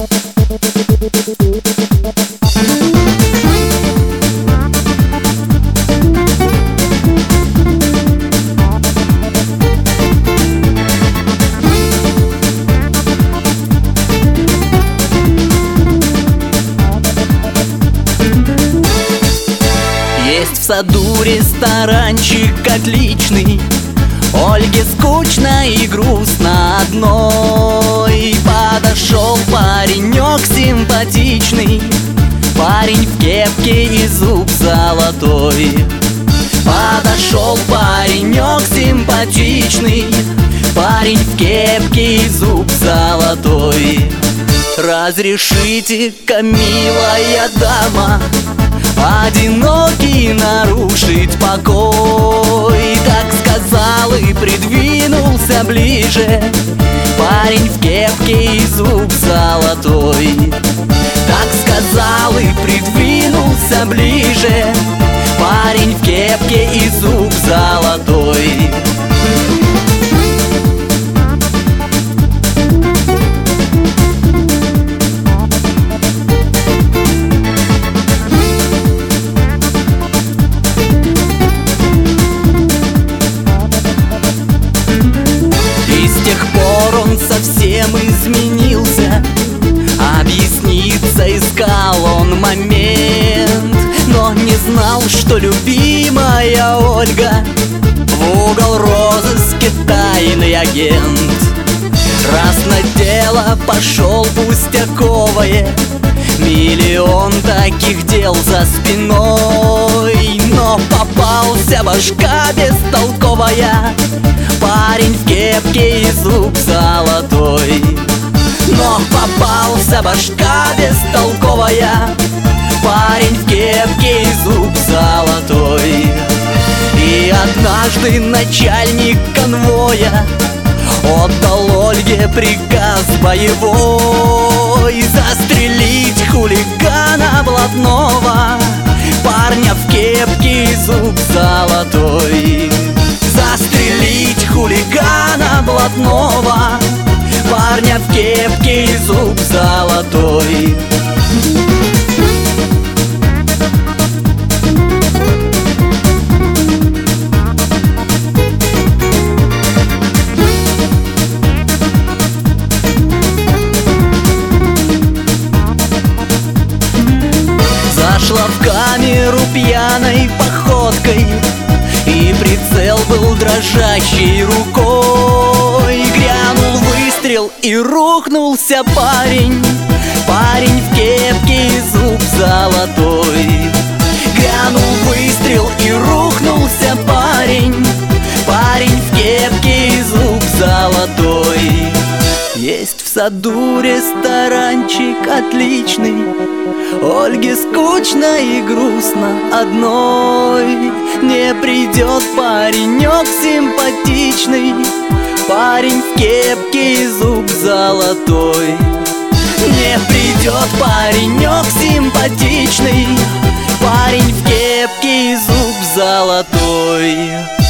Есть в саду ресторанчик отличный, Ольге скучно и грустно одной. Подошел паренек симпатичный, парень в кепке и зуб золотой. Подошел паренек симпатичный, парень в кепке и зуб золотой. Разрешите-ка, милая дама, одинокий нарушить покой. Так сказал и придвинулся ближе парень в кепке и зуб золотой. Так сказал и придвинулся ближе парень в кепке и зуб золотой. Совсем изменился, объясниться искал он момент, но не знал, что любимая Ольга в угол розыске тайный агент. Раз на дело пошел пустяковое, миллион таких дел за спиной, но попался башка бестолковая, парень в кепке и зуб золотой. Но попался башка бестолковая, парень в кепке и зуб золотой. И однажды начальник конвоя отдал Ольге приказ боевой застрелить хулигана блатного, парня в кепке и зуб золотой. Застрелить хулигана блатного, парня в кепке и зуб золотой. Зашла в камеру пьяной походкой, и прицел был дрожащей рукой. Грянул выстрел и рухнулся парень, парень в кепке и зуб золотой. Грянул выстрел и рухнулся парень, парень в кепке и зуб золотой. Есть в саду ресторанчик отличный, Ольге скучно и грустно одной. Не придет паренек симпатичный, парень в кепке и зуб золотой. Не придет паренек симпатичный, парень в кепке и зуб золотой.